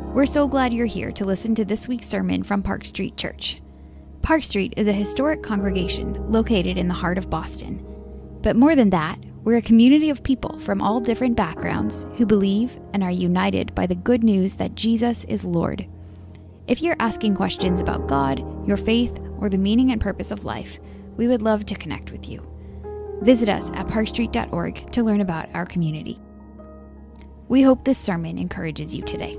We're so glad you're here to listen to this week's sermon from Park Street Church. Park Street is a historic congregation located in the heart of Boston. But more than that, we're a community of people from all different backgrounds who believe and are united by the good news that Jesus is Lord. If you're asking questions about God, your faith, or the meaning and purpose of life, we would love to connect with you. Visit us at parkstreet.org to learn about our community. We hope this sermon encourages you today.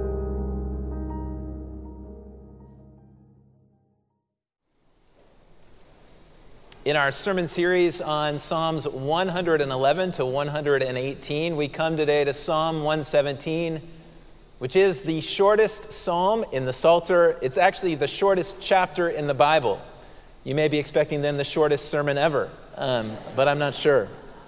In our sermon series on Psalms 111 to 118, we come today to Psalm 117, which is the shortest psalm in the Psalter. It's actually the shortest chapter in the Bible. You may be expecting then the shortest sermon ever, but I'm not sure.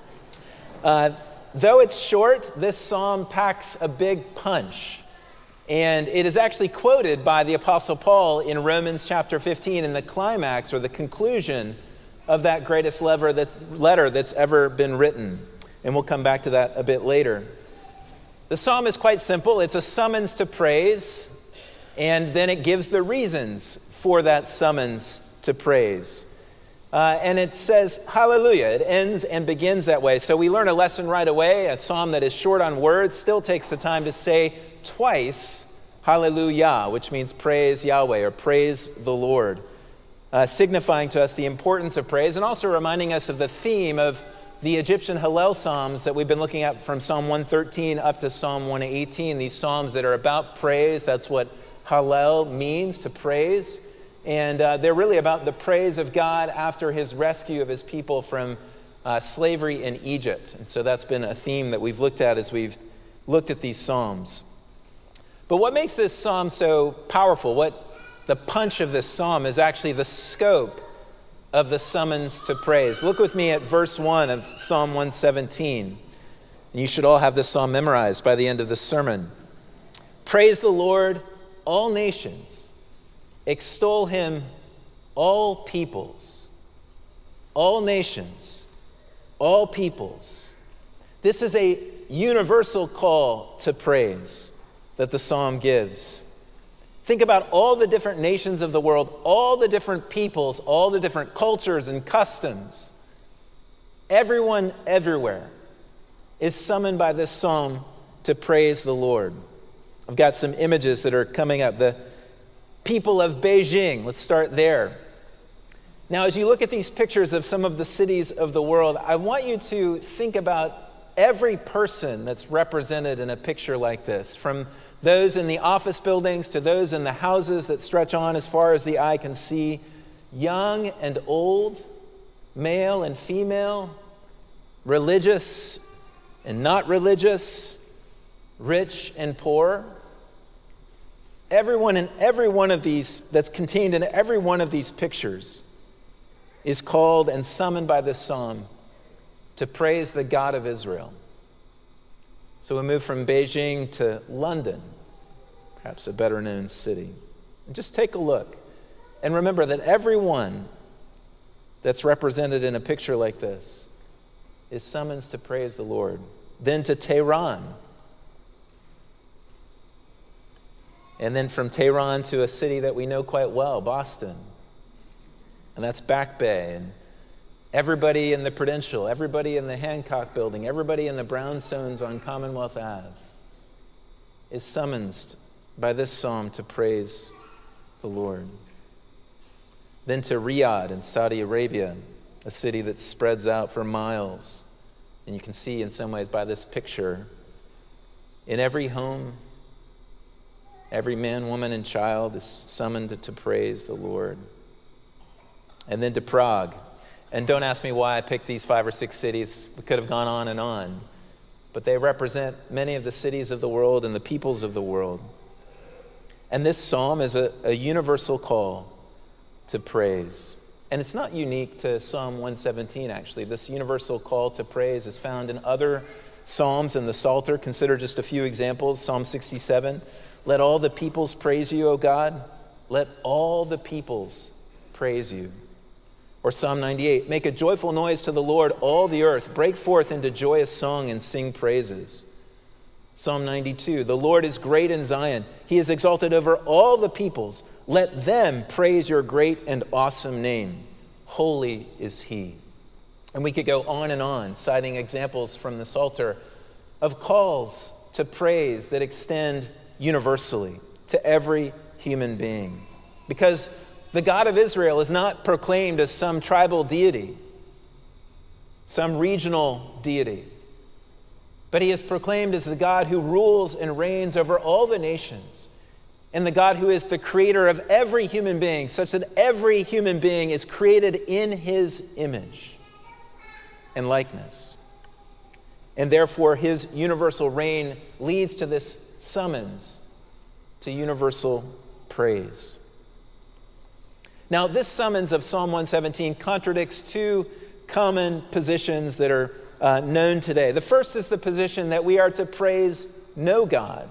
Though it's short, this psalm packs a big punch. And it is actually quoted by the Apostle Paul in Romans chapter 15 in the climax or the conclusion of that greatest letter that's ever been written. And we'll come back to that a bit later. The psalm is quite simple. It's a summons to praise, and then it gives the reasons for that summons to praise. And it says, hallelujah. It ends and begins that way. So we learn a lesson right away. A psalm that is short on words still takes the time to say twice, hallelujah, which means praise Yahweh or praise the Lord. Signifying to us the importance of praise and also reminding us of the theme of the Egyptian Hallel Psalms that we've been looking at from Psalm 113 up to Psalm 118, these Psalms that are about praise. That's what Hallel means, to praise. And they're really about the praise of God after his rescue of his people from slavery in Egypt. And so that's been a theme that we've looked at as we've looked at these Psalms. But what makes this Psalm so powerful, what the punch of this psalm is actually the scope of the summons to praise. Look with me at verse 1 of Psalm 117. You should all have this psalm memorized by the end of the sermon. Praise the Lord, all nations. Extol him, all peoples. All nations, all peoples. This is a universal call to praise that the psalm gives. Think about all the different nations of the world, all the different peoples, all the different cultures and customs. Everyone, everywhere, is summoned by this psalm to praise the Lord. I've got some images that are coming up. The people of Beijing, let's start there. Now, as you look at these pictures of some of the cities of the world, I want you to think about every person that's represented in a picture like this, from those in the office buildings to those in the houses that stretch on as far as the eye can see, young and old, male and female, religious and not religious, rich and poor. Everyone in every one of these, that's contained in every one of these pictures, is called and summoned by this psalm to praise the God of Israel. So we move from Beijing to London, perhaps a better known city. And just take a look and remember that everyone that's represented in a picture like this is summoned to praise the Lord. Then to Tehran. And then from Tehran to a city that we know quite well, Boston. And that's Back Bay. And everybody in the Prudential, everybody in the Hancock Building, everybody in the brownstones on Commonwealth Ave is summoned by this psalm to praise the Lord. Then to Riyadh in Saudi Arabia, a city that spreads out for miles. And you can see in some ways by this picture, in every home, every man, woman, and child is summoned to praise the Lord. And then to Prague. And don't ask me why I picked these 5 or 6 cities. We could have gone on and on. But they represent many of the cities of the world and the peoples of the world. And this psalm is a universal call to praise. And it's not unique to Psalm 117, actually. This universal call to praise is found in other psalms in the Psalter. Consider just a few examples. Psalm 67, let all the peoples praise you, O God. Let all the peoples praise you. Or Psalm 98, make a joyful noise to the Lord, all the earth. Break forth into joyous song and sing praises. Psalm 92, the Lord is great in Zion. He is exalted over all the peoples. Let them praise your great and awesome name. Holy is he. And we could go on, citing examples from the Psalter of calls to praise that extend universally to every human being. Because the God of Israel is not proclaimed as some tribal deity, some regional deity, but he is proclaimed as the God who rules and reigns over all the nations, and the God who is the creator of every human being, such that every human being is created in his image and likeness. And therefore, his universal reign leads to this summons to universal praise. Now, this summons of Psalm 117 contradicts two common positions that are known today. The first is the position that we are to praise no God.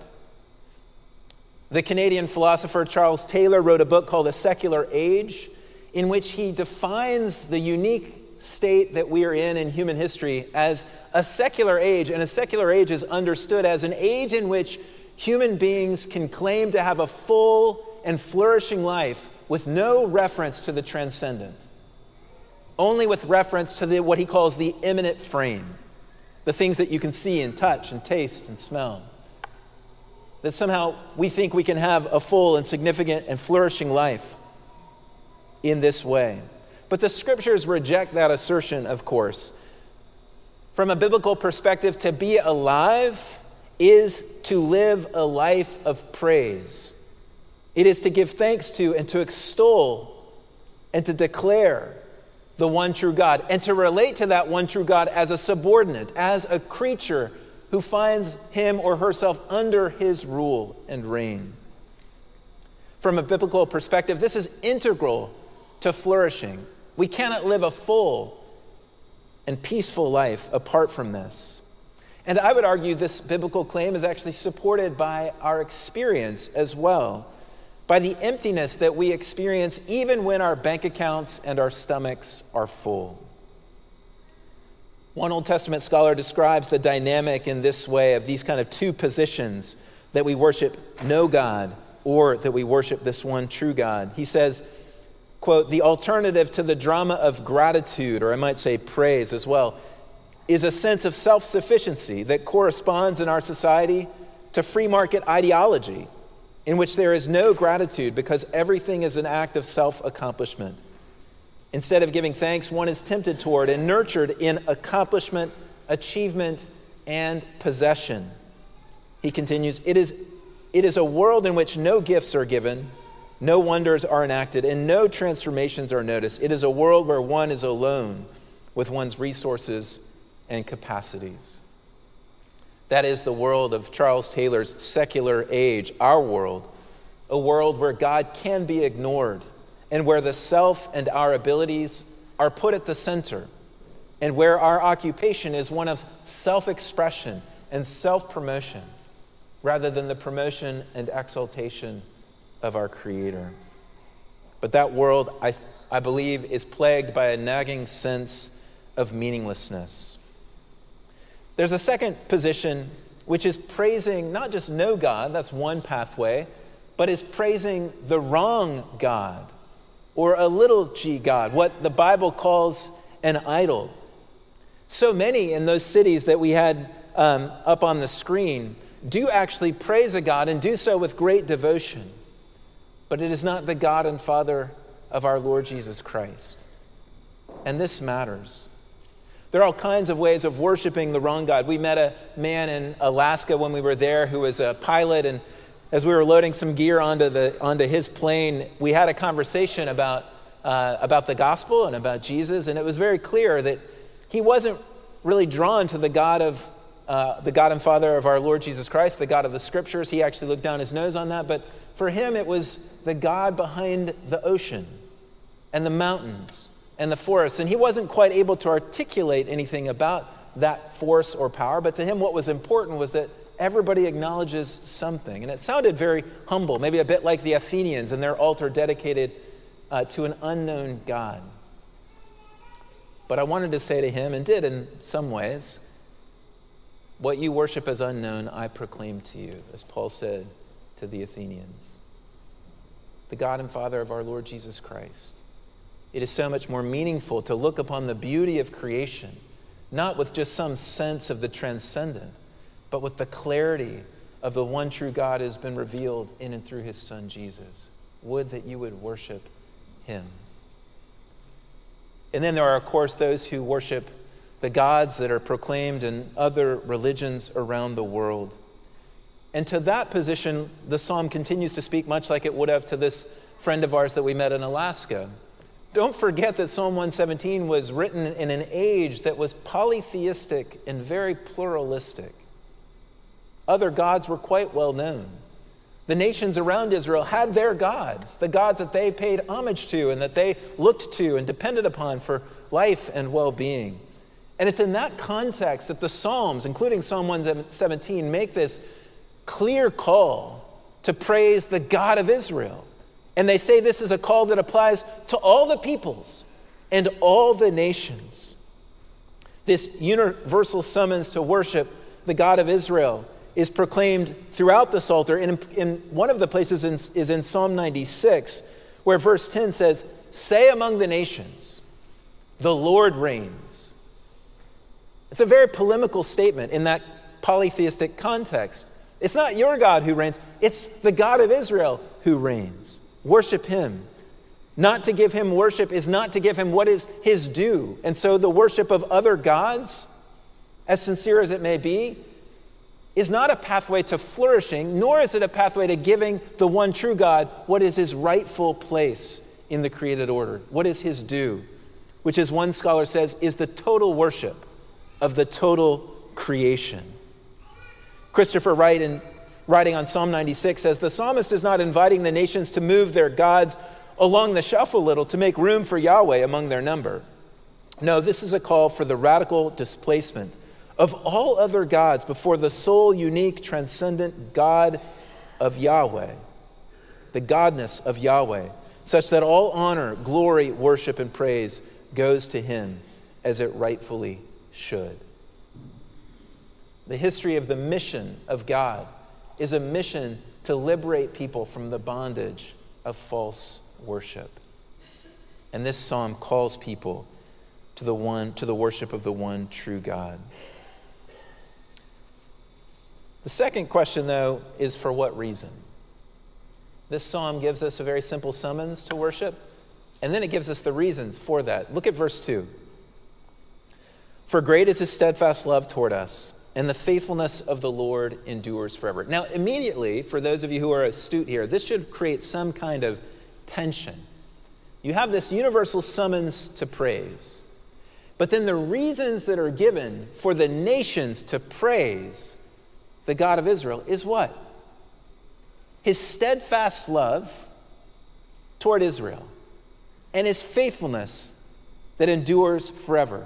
The Canadian philosopher Charles Taylor wrote a book called A Secular Age, in which he defines the unique state that we are in human history as a secular age. And a secular age is understood as an age in which human beings can claim to have a full and flourishing life with no reference to the transcendent, only with reference to what he calls the immanent frame, the things that you can see and touch and taste and smell. That somehow we think we can have a full and significant and flourishing life in this way. But the scriptures reject that assertion, of course. From a biblical perspective, to be alive is to live a life of praise. It is to give thanks to and to extol and to declare the one true God, and to relate to that one true God as a subordinate, as a creature who finds him or herself under his rule and reign. From a biblical perspective, this is integral to flourishing. We cannot live a full and peaceful life apart from this. And I would argue this biblical claim is actually supported by our experience as well, by the emptiness that we experience even when our bank accounts and our stomachs are full. One Old Testament scholar describes the dynamic in this way of these kind of two positions, that we worship no God or that we worship this one true God. He says, quote, the alternative to the drama of gratitude, or I might say praise as well, is a sense of self-sufficiency that corresponds in our society to free market ideology, in which there is no gratitude because everything is an act of self-accomplishment. Instead of giving thanks, one is tempted toward and nurtured in accomplishment, achievement, and possession. He continues, it is a world in which no gifts are given, no wonders are enacted, and no transformations are noticed. It is a world where one is alone with one's resources and capacities. That is the world of Charles Taylor's secular age, our world, a world where God can be ignored and where the self and our abilities are put at the center, and where our occupation is one of self-expression and self-promotion rather than the promotion and exaltation of our Creator. But that world, I believe, is plagued by a nagging sense of meaninglessness. There's a second position, which is praising not just no God, that's one pathway, but is praising the wrong God, or a little g God, what the Bible calls an idol. So many in those cities that we had up on the screen do actually praise a God and do so with great devotion, but it is not the God and Father of our Lord Jesus Christ. And this matters. There are all kinds of ways of worshiping the wrong God. We met a man in Alaska when we were there who was a pilot, and as we were loading some gear onto his plane, we had a conversation about the gospel and about Jesus, and it was very clear that he wasn't really drawn to the God and Father of our Lord Jesus Christ, the God of the Scriptures. He actually looked down his nose on that, but for him it was the God behind the ocean and the mountains and the forests, and he wasn't quite able to articulate anything about that force or power, but to him what was important was that everybody acknowledges something. And it sounded very humble, maybe a bit like the Athenians and their altar dedicated to an unknown God. But I wanted to say to him, and did in some ways, What you worship as unknown, I proclaim to you, as Paul said to the Athenians. The God and Father of our Lord Jesus Christ. It is so much more meaningful to look upon the beauty of creation, not with just some sense of the transcendent, but with the clarity of the one true God has been revealed in and through his Son, Jesus. Would that you would worship him. And then there are, of course, those who worship the gods that are proclaimed in other religions around the world. And to that position, the psalm continues to speak much like it would have to this friend of ours that we met in Alaska. Don't forget that Psalm 117 was written in an age that was polytheistic and very pluralistic. Other gods were quite well known. The nations around Israel had their gods, the gods that they paid homage to and that they looked to and depended upon for life and well-being. And it's in that context that the Psalms, including Psalm 117, make this clear call to praise the God of Israel. And they say this is a call that applies to all the peoples and all the nations. This universal summons to worship the God of Israel is proclaimed throughout the Psalter. In one of the places is in Psalm 96, where verse 10 says, "Say among the nations, the Lord reigns." It's a very polemical statement in that polytheistic context. It's not your God who reigns, it's the God of Israel who reigns. Worship him. Not to give him worship is not to give him what is his due. And so the worship of other gods, as sincere as it may be, is not a pathway to flourishing, nor is it a pathway to giving the one true God what is his rightful place in the created order, what is his due, which, as one scholar says, is the total worship of the total creation. Christopher Wright, in writing on Psalm 96, says, "The psalmist is not inviting the nations to move their gods along the shelf a little to make room for Yahweh among their number. No, this is a call for the radical displacement of all other gods before the sole, unique, transcendent God of Yahweh, the godness of Yahweh, such that all honor, glory, worship, and praise goes to him as it rightfully should." The history of the mission of God is a mission to liberate people from the bondage of false worship. And this psalm calls people to the worship of the one true God. The second question, though, is for what reason? This psalm gives us a very simple summons to worship, and then it gives us the reasons for that. Look at verse 2. "For great is his steadfast love toward us, and the faithfulness of the Lord endures forever." Now, immediately, for those of you who are astute here, this should create some kind of tension. You have this universal summons to praise, but then the reasons that are given for the nations to praise the God of Israel is what? His steadfast love toward Israel and his faithfulness that endures forever.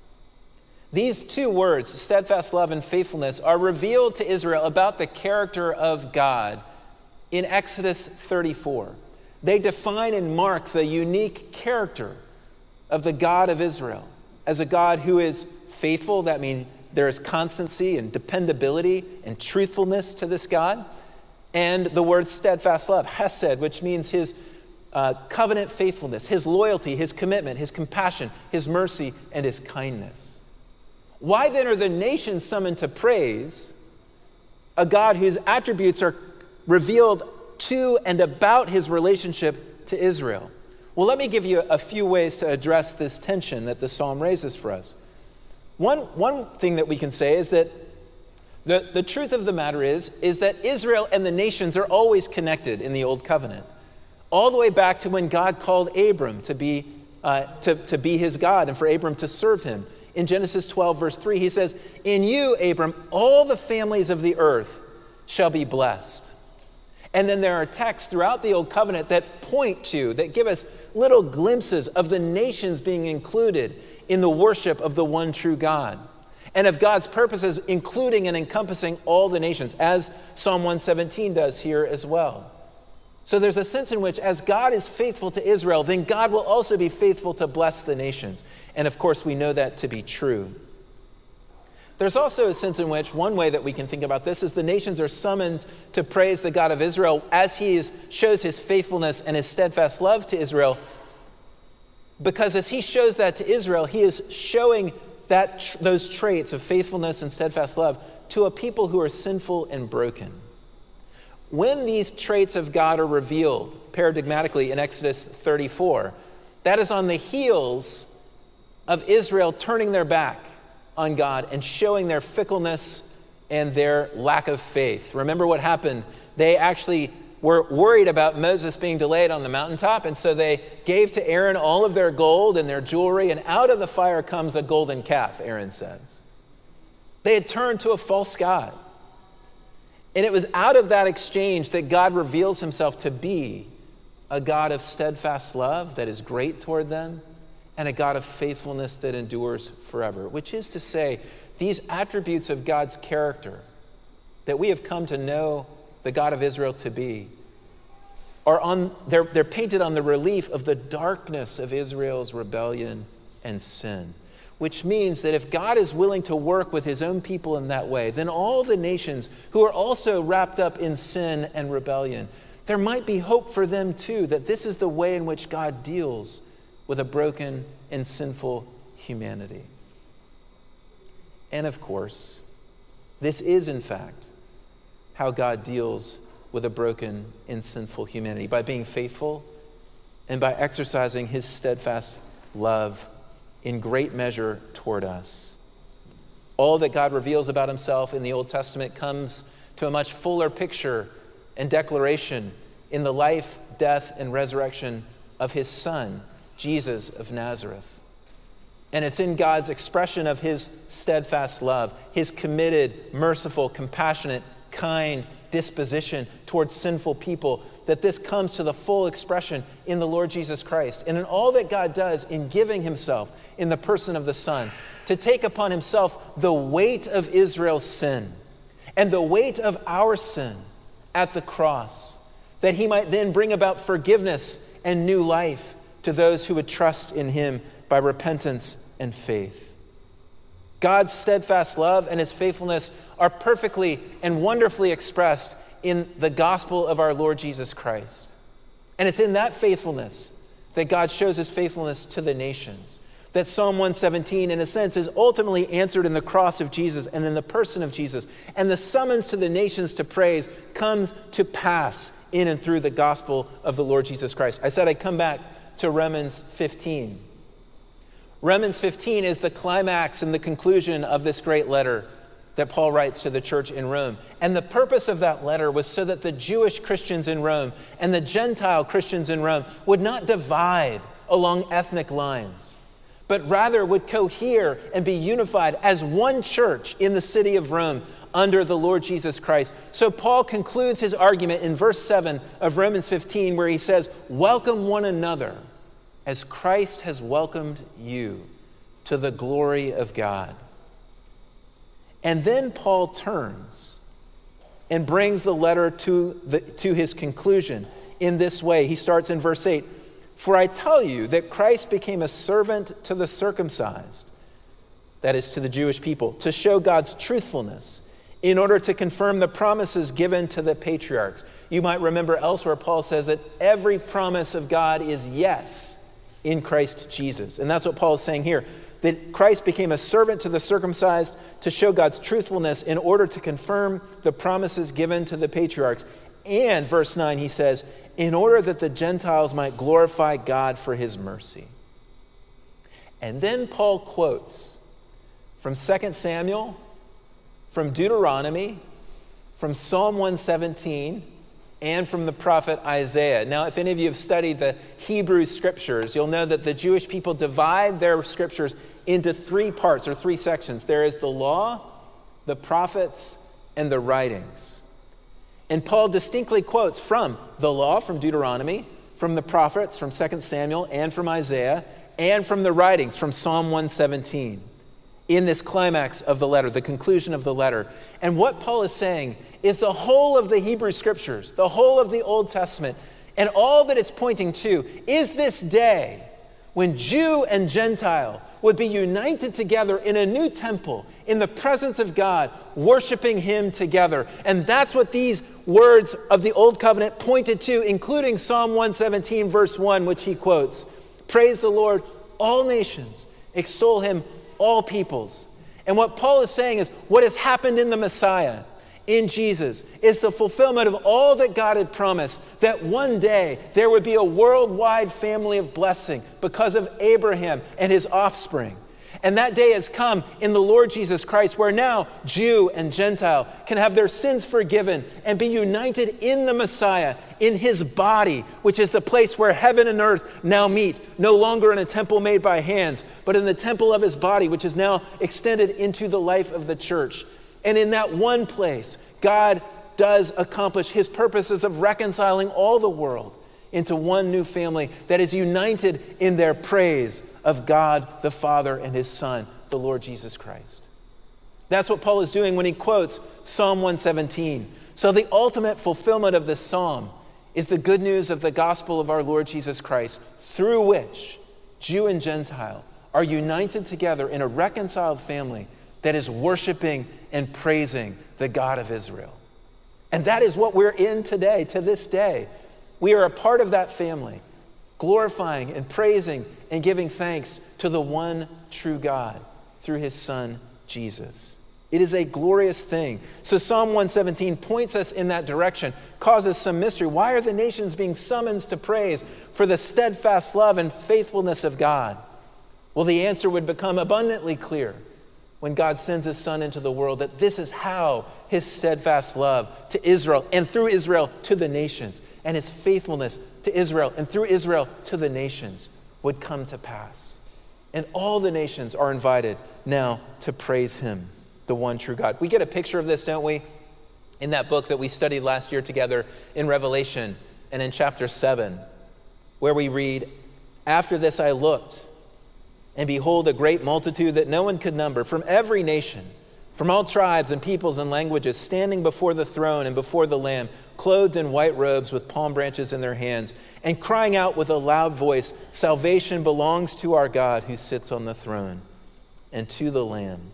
These two words, steadfast love and faithfulness, are revealed to Israel about the character of God in Exodus 34. They define and mark the unique character of the God of Israel as a God who is faithful. That means there is constancy and dependability and truthfulness to this God. And the word steadfast love, hesed, which means his covenant faithfulness, his loyalty, his commitment, his compassion, his mercy, and his kindness. Why then are the nations summoned to praise a God whose attributes are revealed to and about his relationship to Israel? Well, let me give you a few ways to address this tension that the psalm raises for us. One thing that we can say is that the truth of the matter is that Israel and the nations are always connected in the Old Covenant, all the way back to when God called Abram to be his God and for Abram to serve him. In Genesis 12, verse 3, he says, "In you, Abram, all the families of the earth shall be blessed." And then there are texts throughout the Old Covenant that point to, that give us little glimpses of the nations being included in the worship of the one true God, and of God's purposes including and encompassing all the nations, as Psalm 117 does here as well. So there's a sense in which, as God is faithful to Israel, then God will also be faithful to bless the nations. And of course, we know that to be true. There's also a sense in which one way that we can think about this is the nations are summoned to praise the God of Israel as he shows his faithfulness and his steadfast love to Israel. Because as he shows that to Israel, he is showing those traits of faithfulness and steadfast love to a people who are sinful and broken. When these traits of God are revealed paradigmatically in Exodus 34, that is on the heels of Israel turning their back on God and showing their fickleness and their lack of faith. Remember what happened? They actually were worried about Moses being delayed on the mountaintop, and so they gave to Aaron all of their gold and their jewelry, and out of the fire comes a golden calf, Aaron says. They had turned to a false god. And it was out of that exchange that God reveals himself to be a God of steadfast love that is great toward them, and a God of faithfulness that endures forever, which is to say, these attributes of God's character that we have come to know the God of Israel to be they're painted on the relief of the darkness of Israel's rebellion and sin, which means that if God is willing to work with his own people in that way, then all the nations who are also wrapped up in sin and rebellion, there might be hope for them too, that this is the way in which God deals with a broken and sinful humanity. And of course, this is in fact how God deals with a broken and sinful humanity, by being faithful and by exercising his steadfast love in great measure toward us. All that God reveals about himself in the Old Testament comes to a much fuller picture and declaration in the life, death, and resurrection of his Son, Jesus of Nazareth. And it's in God's expression of his steadfast love, his committed, merciful, compassionate, kind disposition towards sinful people, that this comes to the full expression in the Lord Jesus Christ. And in all that God does in giving himself in the person of the Son, to take upon himself the weight of Israel's sin and the weight of our sin at the cross, that he might then bring about forgiveness and new life to those who would trust in him by repentance and faith. God's steadfast love and his faithfulness are perfectly and wonderfully expressed in the gospel of our Lord Jesus Christ. And it's in that faithfulness that God shows his faithfulness to the nations. That Psalm 117, in a sense, is ultimately answered in the cross of Jesus and in the person of Jesus. And the summons to the nations to praise comes to pass in and through the gospel of the Lord Jesus Christ. I said I'd come back to Romans 15. Romans 15 is the climax and the conclusion of this great letter that Paul writes to the church in Rome. And the purpose of that letter was so that the Jewish Christians in Rome and the Gentile Christians in Rome would not divide along ethnic lines, but rather would cohere and be unified as one church in the city of Rome under the Lord Jesus Christ. So Paul concludes his argument in verse 7 of Romans 15, where he says, "Welcome one another as Christ has welcomed you to the glory of God." And then Paul turns and brings the letter to his conclusion in this way. He starts in verse 8, "For I tell you that Christ became a servant to the circumcised," that is to the Jewish people, "to show God's truthfulness, in order to confirm the promises given to the patriarchs." You might remember elsewhere Paul says that every promise of God is yes in Christ Jesus. And that's what Paul is saying here, that Christ became a servant to the circumcised to show God's truthfulness in order to confirm the promises given to the patriarchs. And verse 9, he says, in order that the Gentiles might glorify God for his mercy. And then Paul quotes from 2 Samuel, from Deuteronomy, from Psalm 117, and from the prophet Isaiah. Now, if any of you have studied the Hebrew scriptures, you'll know that the Jewish people divide their scriptures into three parts or three sections. There is the law, the prophets, and the writings. And Paul distinctly quotes from the law, from Deuteronomy, from the prophets, from 2 Samuel, and from Isaiah, and from the writings, from Psalm 117, in this climax of the letter, the conclusion of the letter. And what Paul is saying is the whole of the Hebrew scriptures, the whole of the Old Testament, and all that it's pointing to is this day when Jew and Gentile would be united together in a new temple, in the presence of God, worshiping him together. And that's what these words of the Old Covenant pointed to, including Psalm 117, verse 1, which he quotes. Praise the Lord, all nations. Extol him, all peoples. And what Paul is saying is what has happened in the Messiah, in Jesus, is the fulfillment of all that God had promised, that one day there would be a worldwide family of blessing because of Abraham and his offspring. And that day has come in the Lord Jesus Christ, where now Jew and Gentile can have their sins forgiven and be united in the Messiah, in his body, which is the place where heaven and earth now meet, no longer in a temple made by hands, but in the temple of his body, which is now extended into the life of the church. And in that one place, God does accomplish his purposes of reconciling all the world into one new family that is united in their praise of God the Father and his Son, the Lord Jesus Christ. That's what Paul is doing when he quotes Psalm 117. So the ultimate fulfillment of this psalm is the good news of the gospel of our Lord Jesus Christ, through which Jew and Gentile are united together in a reconciled family that is worshiping and praising the God of Israel. And that is what we're in today, to this day. We are a part of that family, glorifying and praising and giving thanks to the one true God through his Son, Jesus. It is a glorious thing. So Psalm 117 points us in that direction, causes some mystery. Why are the nations being summoned to praise for the steadfast love and faithfulness of God? Well, the answer would become abundantly clear when God sends his Son into the world, that this is how his steadfast love to Israel and through Israel to the nations, and his faithfulness to Israel and through Israel to the nations would come to pass. And all the nations are invited now to praise him, the one true God. We get a picture of this, don't we? In that book that we studied last year together in Revelation and in chapter 7, where we read, "After this I looked, and behold, a great multitude that no one could number, from every nation, from all tribes and peoples and languages, standing before the throne and before the Lamb, clothed in white robes with palm branches in their hands, and crying out with a loud voice, 'Salvation belongs to our God who sits on the throne and to the Lamb.'"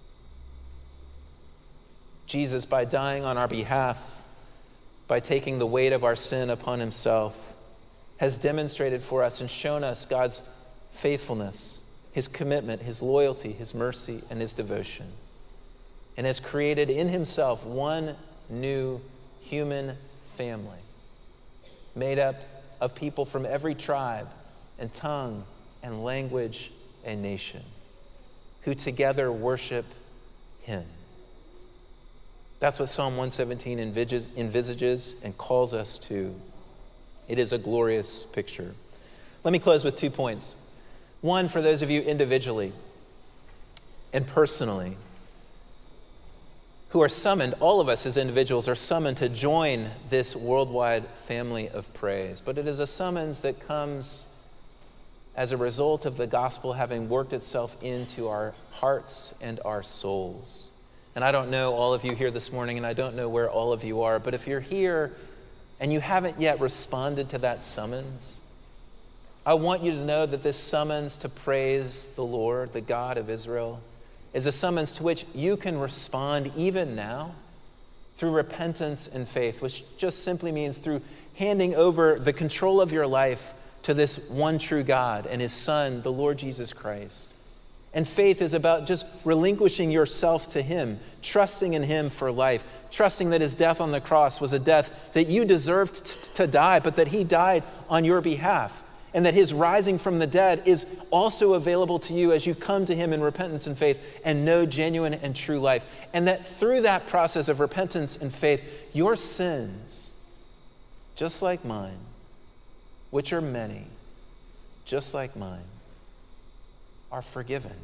Jesus, by dying on our behalf, by taking the weight of our sin upon himself, has demonstrated for us and shown us God's faithfulness, his commitment, his loyalty, his mercy, and his devotion, and has created in himself one new human family made up of people from every tribe and tongue and language and nation who together worship him. That's what Psalm 117 envisages and calls us to. It is a glorious picture. Let me close with 2 points. One, for those of you individually and personally who are summoned, all of us as individuals are summoned to join this worldwide family of praise. But it is a summons that comes as a result of the gospel having worked itself into our hearts and our souls. And I don't know all of you here this morning, and I don't know where all of you are, but if you're here and you haven't yet responded to that summons, I want you to know that this summons to praise the Lord, the God of Israel, is a summons to which you can respond even now through repentance and faith, which just simply means through handing over the control of your life to this one true God and his Son, the Lord Jesus Christ. And faith is about just relinquishing yourself to him, trusting in him for life, trusting that his death on the cross was a death that you deserved to die, but that he died on your behalf. And that his rising from the dead is also available to you as you come to him in repentance and faith and know genuine and true life. And that through that process of repentance and faith, your sins, just like mine, which are many, just like mine, are forgiven.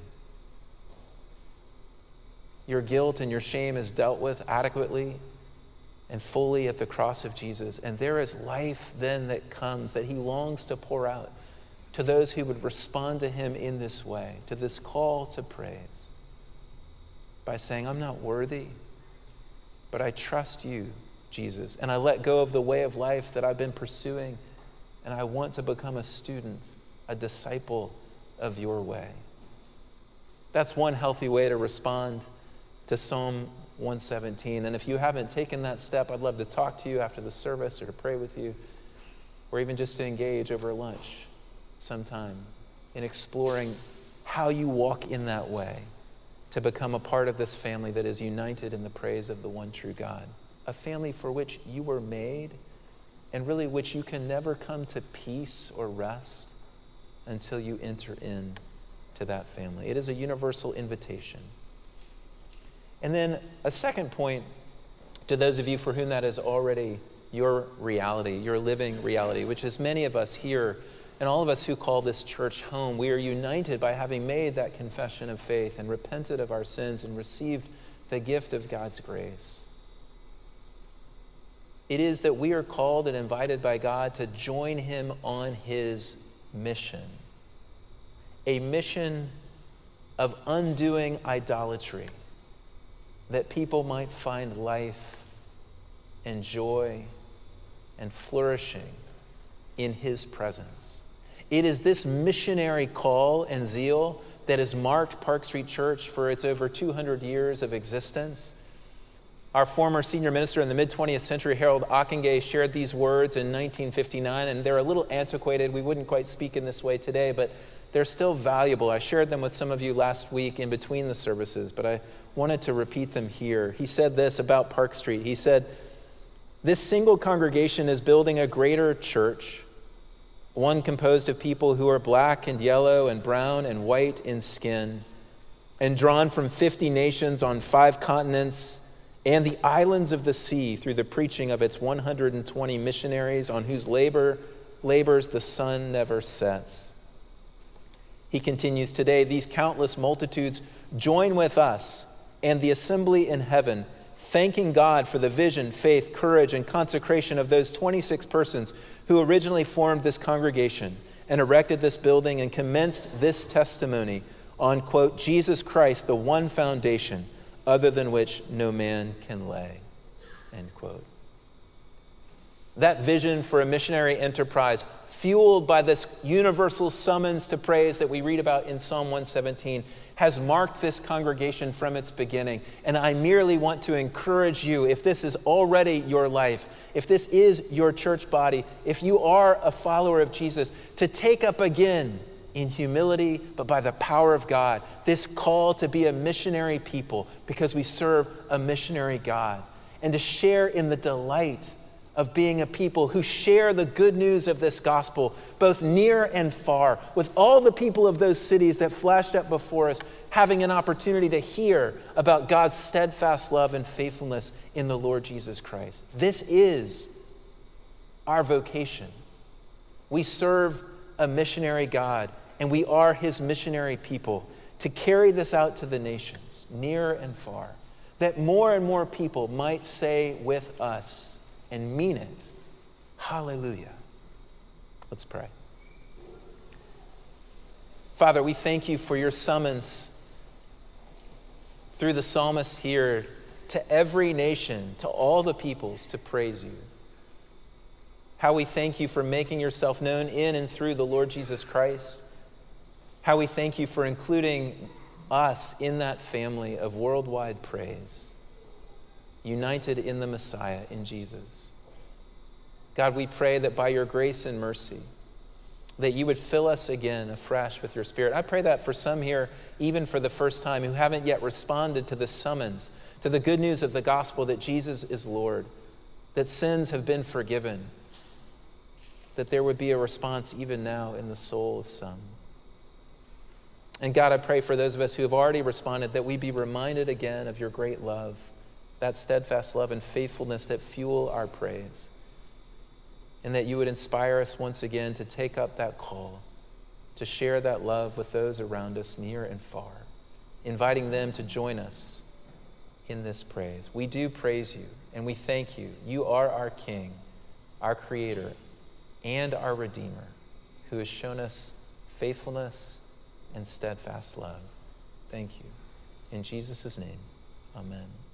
Your guilt and your shame is dealt with adequately and fully at the cross of Jesus. And there is life then that comes that he longs to pour out to those who would respond to him in this way, to this call to praise, by saying, "I'm not worthy, but I trust you, Jesus, and I let go of the way of life that I've been pursuing, and I want to become a student. a disciple of your way. That's one healthy way to respond to Psalm 117. And if you haven't taken that step, I'd love to talk to you after the service or to pray with you, or even just to engage over lunch sometime in exploring how you walk in that way to become a part of this family that is united in the praise of the one true God, a family for which you were made and really which you can never come to peace or rest until you enter in to that family. It is a universal invitation. And then a second point to those of you for whom that is already your reality, your living reality, which is many of us here and all of us who call this church home. We are united by having made that confession of faith and repented of our sins and received the gift of God's grace. It is that we are called and invited by God to join him on his mission, a mission of undoing idolatry, that people might find life and joy and flourishing in his presence. It is this missionary call and zeal that has marked Park Street Church for its over 200 years of existence. Our former senior minister in the mid-20th century, Harold Ockenga, shared these words in 1959, and they're a little antiquated. We wouldn't quite speak in this way today, but they're still valuable. I shared them with some of you last week in between the services, but I wanted to repeat them here. He said this about Park Street. He said, "This single congregation is building a greater church, one composed of people who are black and yellow and brown and white in skin, and drawn from 50 nations on 5 continents and the islands of the sea through the preaching of its 120 missionaries on whose labors the sun never sets." He continues, "Today, these countless multitudes join with us and the assembly in heaven, thanking God for the vision, faith, courage, and consecration of those 26 persons who originally formed this congregation and erected this building and commenced this testimony on, quote, Jesus Christ, the one foundation other than which no man can lay, end quote. That vision for a missionary enterprise, fueled by this universal summons to praise that we read about in Psalm 117, has marked this congregation from its beginning. And I merely want to encourage you, if this is already your life, if this is your church body, if you are a follower of Jesus, to take up again in humility, but by the power of God, this call to be a missionary people because we serve a missionary God, and to share in the delight of being a people who share the good news of this gospel, both near and far, with all the people of those cities that flashed up before us, having an opportunity to hear about God's steadfast love and faithfulness in the Lord Jesus Christ. This is our vocation. We serve a missionary God, and we are his missionary people, to carry this out to the nations, near and far, that more and more people might say with us, and mean it, hallelujah. Let's pray. Father, we thank you for your summons through the psalmist here to every nation, to all the peoples, to praise you. How we thank you for making yourself known in and through the Lord Jesus Christ. How we thank you for including us in that family of worldwide praise, united in the Messiah, in Jesus. God, we pray that by your grace and mercy, that you would fill us again afresh with your Spirit. I pray that for some here, even for the first time, who haven't yet responded to the summons, to the good news of the gospel that Jesus is Lord, that sins have been forgiven, that there would be a response even now in the soul of some. And God, I pray for those of us who have already responded, that we be reminded again of your great love, that steadfast love and faithfulness that fuel our praise. And that you would inspire us once again to take up that call, to share that love with those around us near and far, inviting them to join us in this praise. We do praise you and we thank you. You are our King, our Creator, and our Redeemer, who has shown us faithfulness and steadfast love. Thank you. In Jesus' name, amen.